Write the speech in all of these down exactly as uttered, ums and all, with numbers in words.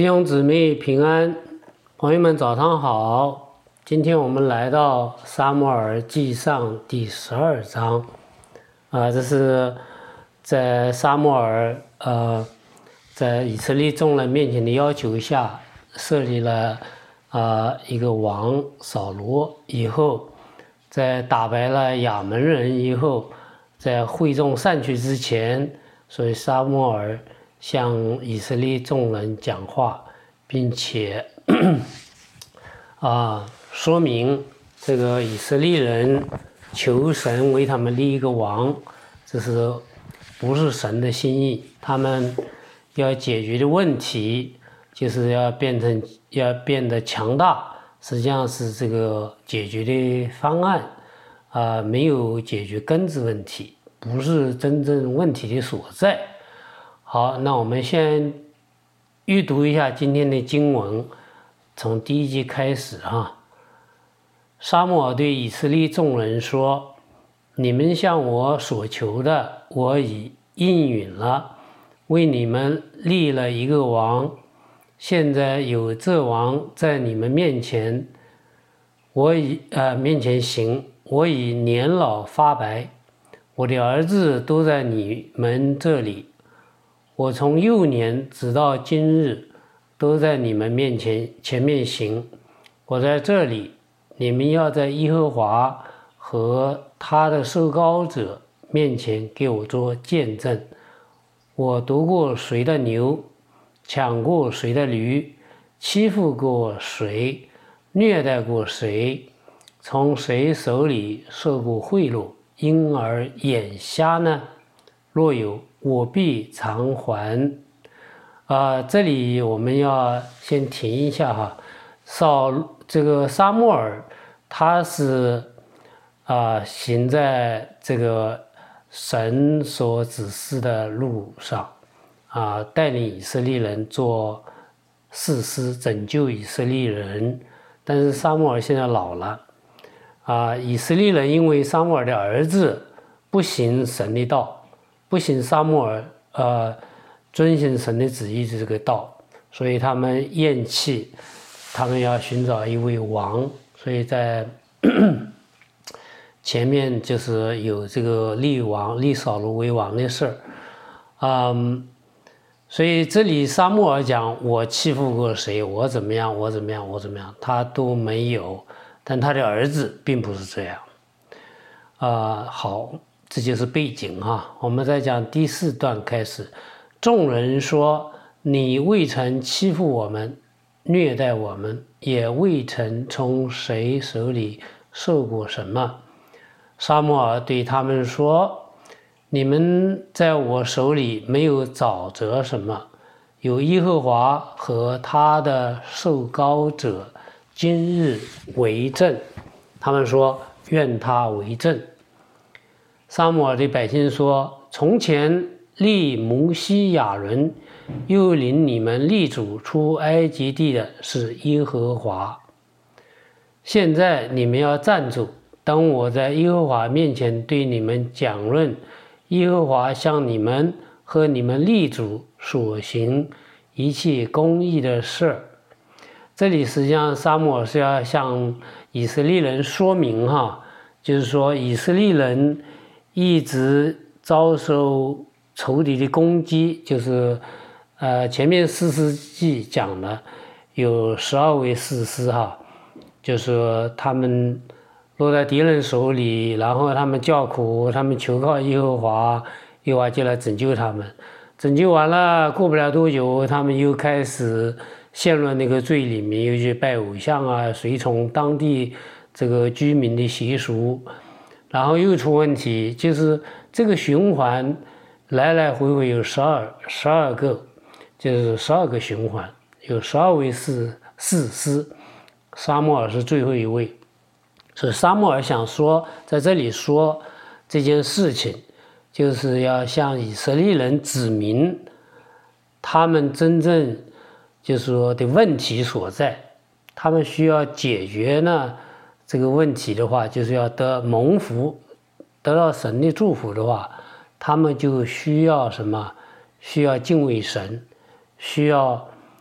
弟兄姊妹平安，朋友们早上好。今天我们来到撒母耳记上第十二章，啊、呃，这是在撒母耳呃在以色列众人面前的要求下设立了啊、呃、一个王扫罗以后，在打败了亚门人以后，在会众散去之前，所以撒母耳向以色列众人讲话，并且啊说明这个以色列人求神为他们立一个王，这是不是神的心意？他们要解决的问题就是要变成要变得强大，实际上是这个解决的方案啊、呃，没有解决根子问题，不是真正问题的所在。好，那我们先阅读一下今天的经文，从第一节开始哈。撒母耳对以色列众人说：“你们向我所求的，我已应允了，为你们立了一个王。现在有这王在你们面前，我已呃面前行，我已年老发白，我的儿子都在你们这里。我从幼年直到今日，都在你们面前前面行。我在这里，你们要在耶和华和他的受膏者面前给我做见证。我夺过谁的牛，抢过谁的驴，欺负过谁，虐待过谁，从谁手里受过贿赂，因而眼瞎呢？若有，我必偿还。啊，这里我们要先停一下哈。扫这个撒母耳，他是啊行在这个神所指示的路上，啊带领以色列人做士师，拯救以色列人。但是撒母耳现在老了，啊以色列人因为撒母耳的儿子不行神的道。不行撒母耳呃遵行神的旨意的这个道，所以他们厌弃，他们要寻找一位王，所以在前面就是有这个立王立扫罗为王的事儿，嗯，所以这里撒母耳讲我欺负过谁，我怎么样，我怎么样，我怎么样，他都没有，但他的儿子并不是这样，啊、呃，好。这就是背景哈，我们再讲第四段开始。众人说：“你未曾欺负我们，虐待我们，也未曾从谁手里受过什么。”撒母耳对他们说：“你们在我手里没有找着什么，有耶和华和他的受膏者今日为证。”他们说：“愿他为证。”撒母耳对百姓说：“从前立摩西亚伦，又领你们立主出埃及地的是耶和华。现在你们要站住，当我在耶和华面前对你们讲论耶和华向你们和你们立主所行一切公义的事。”这里实际上撒母耳是要向以色列人说明哈，就是说以色列人一直遭受仇敌的攻击，就是呃前面士师记讲了有十二位士师哈，就是说他们落在敌人手里，然后他们叫苦，他们求靠耶和华，耶和华就来拯救他们。拯救完了，过不了多久，他们又开始陷入那个罪里面，又去拜偶像啊，随从当地这个居民的习俗。然后又出问题，就是这个循环来来回回有十二十二个，就是十二个循环，有十二位士士师，撒母耳是最后一位。所以撒母耳想说，在这里说这件事情，就是要向以色列人指明他们真正就是说的问题所在，他们需要解决呢。这个问题的话，就是要得蒙福，得到神的祝福的话，他们就需要什么？需要敬畏神，需要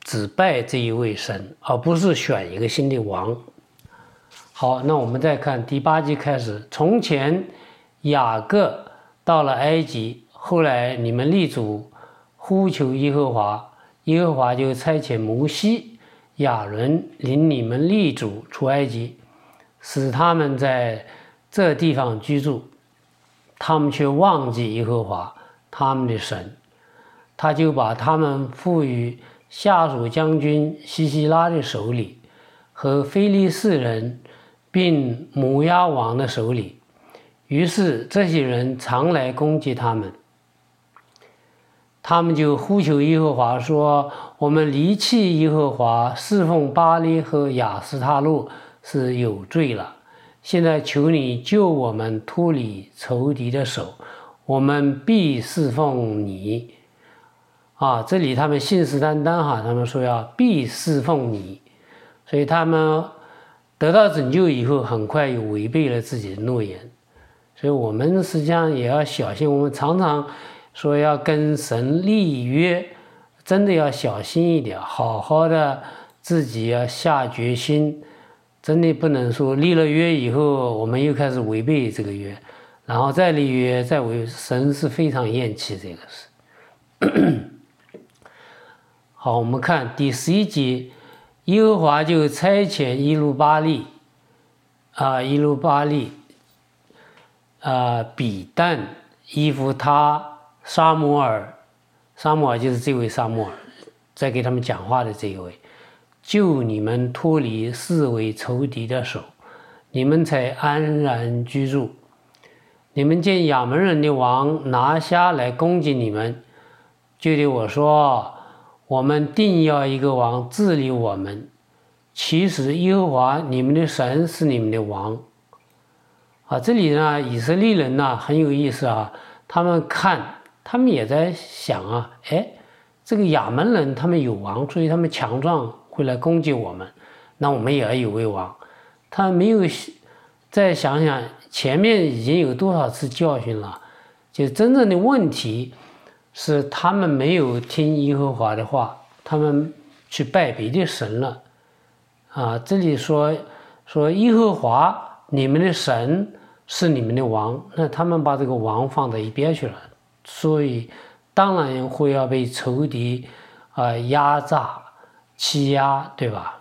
只拜这一位神，而不是选一个新的王。好，那我们再看第八节开始。从前雅各到了埃及，后来你们立足呼求耶和华，耶和华就差遣摩西、亚伦领你们立足出埃及，使他们在这地方居住。他们却忘记耶和华他们的神，他就把他们赋予夏属将军西西拉的手里，和非利士人并摩押王的手里。于是这些人常来攻击他们，他们就呼求耶和华说：我们离弃耶和华，侍奉巴力和亚斯他路是有罪了。现在求你救我们脱离仇敌的手，我们必侍奉你。啊，这里他们信誓旦旦哈，他们说要必侍奉你，所以他们得到拯救以后，很快又违背了自己的诺言。所以我们实际上也要小心，我们常常说要跟神立约，真的要小心一点，好好的自己要下决心。真的不能说立了约以后，我们又开始违背这个约，然后再立约，再违，神是非常厌弃这个事。好，我们看第十一节，耶和华就差遣伊路巴利，啊，伊路巴利，啊，比但、伊弗他、沙摩尔，沙摩尔就是这位沙摩尔，在给他们讲话的这一位。救你们脱离四围仇敌的手，你们才安然居住。你们见亚门人的王拿虾来攻击你们，就对我说：我们定要一个王治理我们。其实耶和华你们的神是你们的王。啊，这里呢，以色列人呢很有意思啊，他们看，他们也在想啊，哎，这个亚门人他们有王，所以他们强壮。会来攻击我们，那我们也要有位王。他没有再想想前面已经有多少次教训了，就真正的问题是他们没有听耶和华的话，他们去拜别的神了。啊，这里说说耶和华你们的神是你们的王，那他们把这个王放在一边去了，所以当然会要被仇敌啊压榨。欺压，对吧？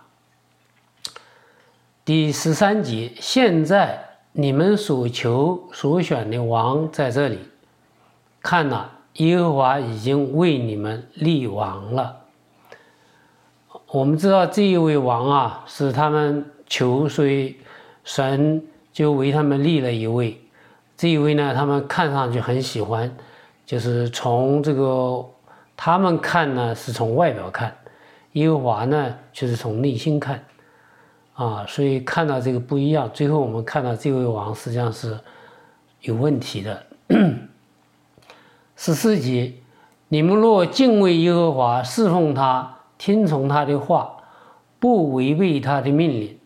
第十三节，现在你们所求所选的王在这里，看哪，耶和华已经为你们立王了。我们知道这一位王啊，是他们求，所以神就为他们立了一位。这一位呢，他们看上去很喜欢，就是从这个他们看呢，是从外表看。耶和华呢，就是从内心看，啊，所以看到这个不一样。最后我们看到这位王实际上是有问题的。十四节，你们若敬畏耶和华，侍奉他，听从他的话，不违背他的命令，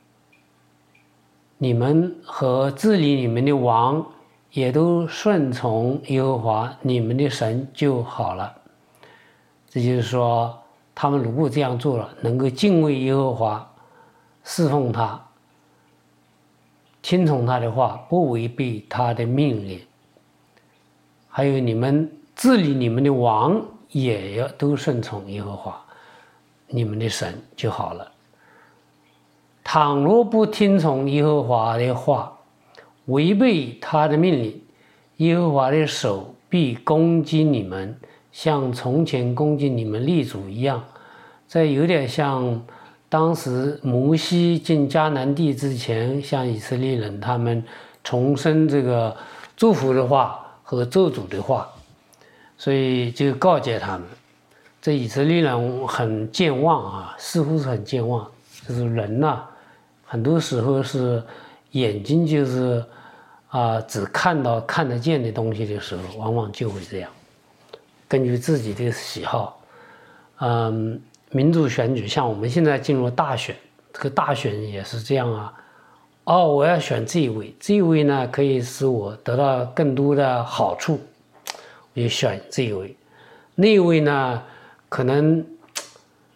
你们和治理你们的王也都顺从耶和华你们的神就好了。这就是说，他们如果这样做了，能够敬畏耶和华，侍奉他，听从他的话，不违背他的命令，还有你们治理你们的王也要都顺从耶和华你们的神就好了。倘若不听从耶和华的话，违背他的命令，耶和华的手必攻击你们，像从前攻击你们列祖一样。这有点像当时摩西进迦南地之前，向以色列人他们重申这个祝福的话和咒诅的话，所以就告诫他们。这以色列人很健忘啊，似乎是很健忘。就是人呐、啊，很多时候是眼睛就是啊、呃，只看到看得见的东西的时候，往往就会这样，根据自己的喜好，嗯。民主选举，像我们现在进入大选，这个大选也是这样啊。哦，我要选这一位，这一位呢可以使我得到更多的好处，我就选这一位。那一位呢，可能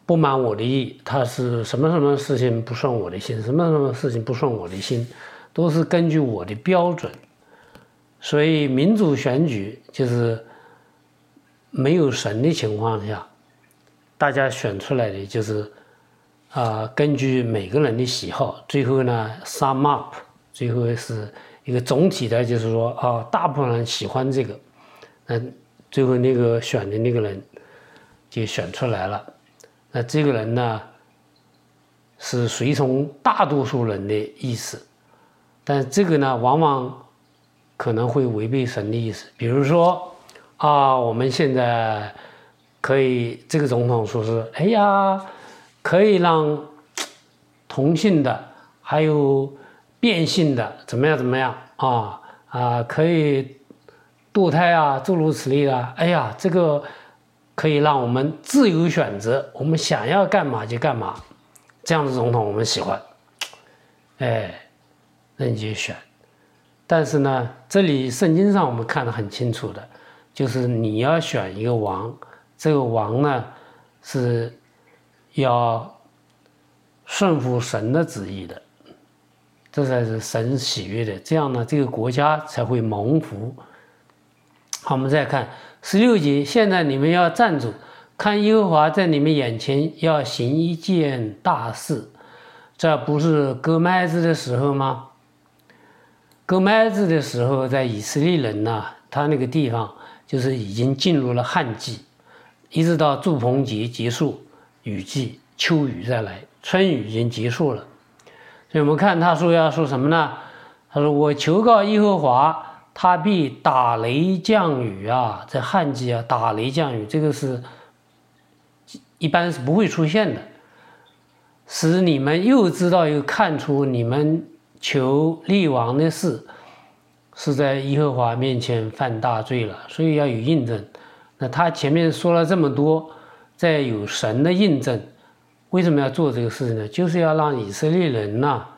不满我的意，他是什么什么事情不顺我的心，什么什么事情不顺我的心，都是根据我的标准。所以民主选举就是没有神的情况下，大家选出来的就是啊、呃，根据每个人的喜好，最后呢 sum up， 最后是一个总体的，就是说啊、呃，大部分人喜欢这个，那最后那个选的那个人就选出来了。那这个人呢，是随从大多数人的意思，但这个呢，往往可能会违背神的意思。比如说啊，我们现在可以这个总统说是，哎呀，可以让同性的还有变性的怎么样怎么样啊啊，可以堕胎啊，诸如此类的。哎呀，这个可以让我们自由选择，我们想要干嘛就干嘛，这样的总统我们喜欢，哎，那你就选。但是呢，这里圣经上我们看得很清楚的，就是你要选一个王，这个王呢是要顺服神的旨意的，这才是神喜悦的，这样呢，这个国家才会蒙福。好，我们再看十六节，现在你们要站住，看耶和华在你们眼前要行一件大事。这不是割麦子的时候吗？割麦子的时候，在以色列人呢，他那个地方就是已经进入了旱季，一直到祝棚节结束，雨季秋雨再来，春雨已经结束了。所以我们看他说要说什么呢？他说：“我求告耶和华。”他必打雷降雨啊，在旱季啊，打雷降雨，这个是一般是不会出现的，使你们又知道又看出你们求立王的事是在耶和华面前犯大罪了，所以要有印证。那他前面说了这么多，在有神的印证，为什么要做这个事情呢？就是要让以色列人呐、啊，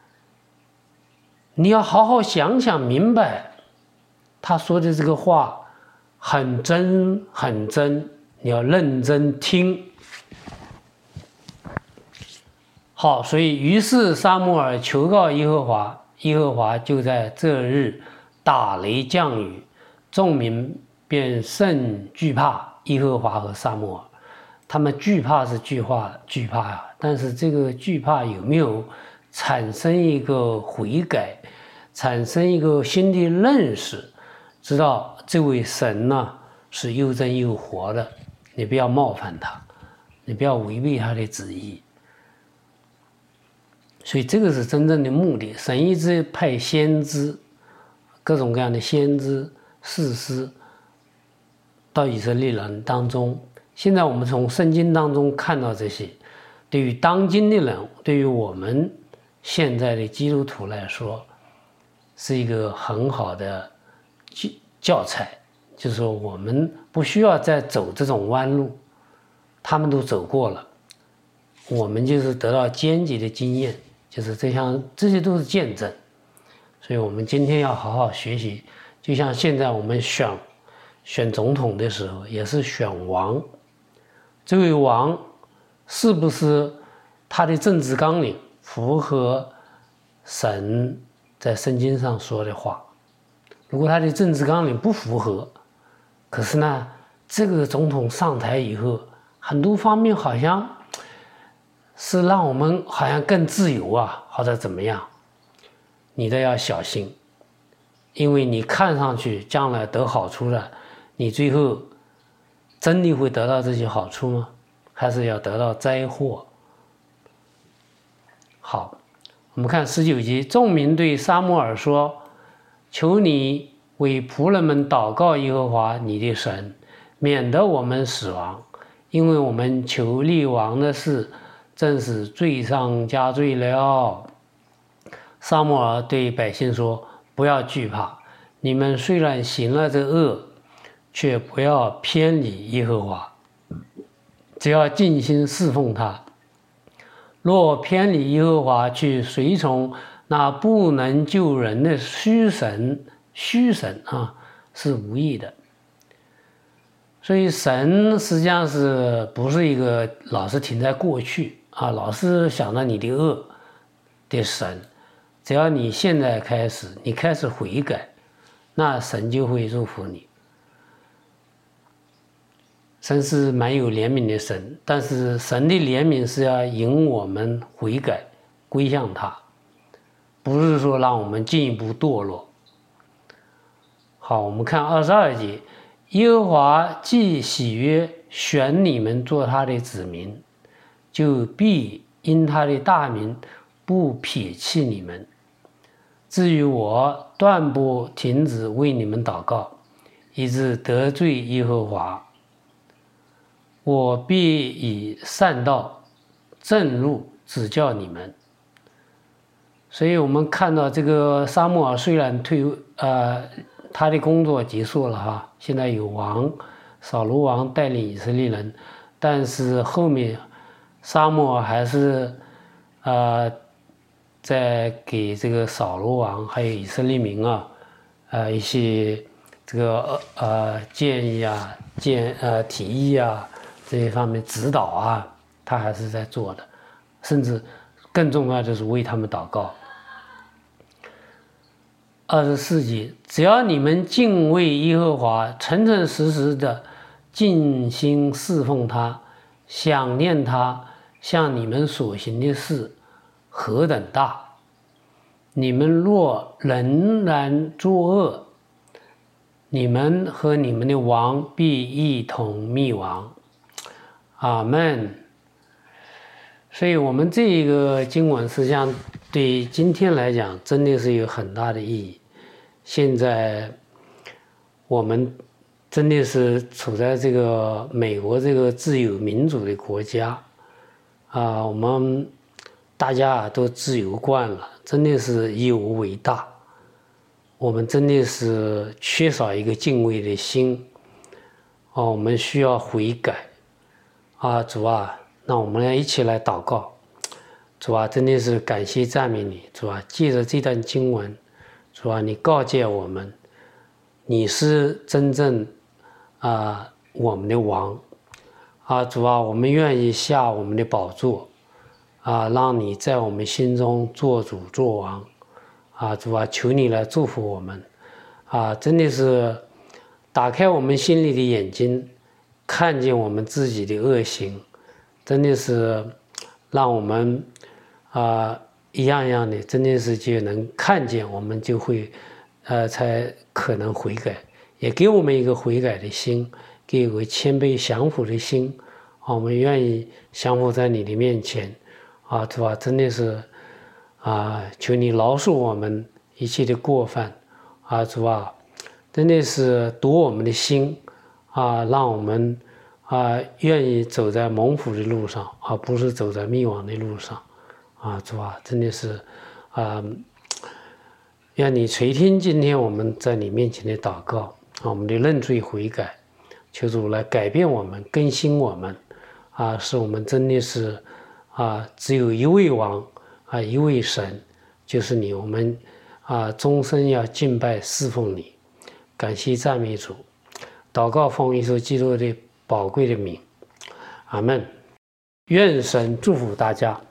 你要好好想想明白。他说的这个话很真很真，你要认真听。好，所以于是撒母耳求告耶和华，耶和华就在这日打雷降雨，众民便甚惧怕耶和华和撒母耳。他们惧怕是惧怕惧怕啊，但是这个惧怕有没有产生一个悔改，产生一个新的认识？知道这位神呢是又真又活的，你不要冒犯他，你不要违背他的旨意。所以这个是真正的目的。神一直派先知，各种各样的先知、士师到以色列人当中。现在我们从圣经当中看到这些，对于当今的人，对于我们现在的基督徒来说，是一个很好的教材，就是说我们不需要再走这种弯路，他们都走过了，我们就是得到间接的经验，就是这项这些都是见证。所以我们今天要好好学习，就像现在我们选选总统的时候，也是选王，这位王是不是他的政治纲领符合神在圣经上说的话？如果他的政治纲领不符合，可是呢，这个总统上台以后，很多方面好像是让我们好像更自由啊，或者怎么样，你都要小心，因为你看上去将来得好处了，你最后真的会得到这些好处吗？还是要得到灾祸？好，我们看十九节，众民对撒母耳说：“求你为仆人们祷告耶和华你的神，免得我们死亡，因为我们求立王的事，正是罪上加罪了。”撒母耳对百姓说：“不要惧怕，你们虽然行了这恶，却不要偏离耶和华，只要尽心侍奉他。若偏离耶和华，去随从那不能救人的虚神，虚神啊，是无益的。” 所以神实际上是不是一个老是停在过去啊，老是想到你的恶的神，只要你现在开始，你开始悔改，那神就会祝福你。神是蛮有怜悯的神，但是神的怜悯是要引我们悔改归向他，不是说让我们进一步堕落。好，我们看二十二节，耶和华既喜悦选你们做他的子民，就必因他的大名不撇弃你们。至于我，断不停止为你们祷告，以致得罪耶和华。我必以善道正路指教你们。所以我们看到这个撒母耳虽然退呃他的工作结束了哈，现在有王扫罗王带领以色列人，但是后面撒母耳还是呃在给这个扫罗王还有以色列民啊呃一些这个呃建议啊建呃提议啊这些方面指导啊，他还是在做的，甚至更重要的是为他们祷告。二十四节，只要你们敬畏耶和华，诚诚实实的尽心侍奉他，想念他向你们所行的事何等大，你们若仍然作恶，你们和你们的王必一同灭亡。阿们。所以我们这个经文实际上对今天来讲真的是有很大的意义。现在我们真的是处在这个美国这个自由民主的国家啊，我们大家都自由惯了，真的是以我为大，我们真的是缺少一个敬畏的心啊，我们需要悔改啊，主啊，那我们要一起来祷告。主啊，真的是感谢赞美你，主啊，借着这段经文，主啊，你告诫我们，你是真正啊我们的王啊，主啊，我们愿意下我们的宝座啊，让你在我们心中做主做王啊，主啊，求你来祝福我们啊，真的是打开我们心里的眼睛，看见我们自己的恶行，真的是让我们啊一样样的，真的是就能看见，我们就会呃才可能悔改，也给我们一个悔改的心，给我谦卑降服的心啊，我们愿意降服在你的面前啊，主啊，真的是啊，求你饶恕我们一切的过犯啊，主啊，真的是夺我们的心啊，让我们啊愿意走在蒙福的路上，而不是走在灭亡的路上啊，主啊，真的是啊，愿你垂听今天我们在你面前的祷告啊，我们的认罪悔改，求主来改变我们，更新我们啊，使我们真的是啊，只有一位王啊，一位神，就是你，我们啊终身要敬拜侍奉你，感谢赞美主，祷告奉耶稣基督的宝贵的名，阿们。愿神祝福大家。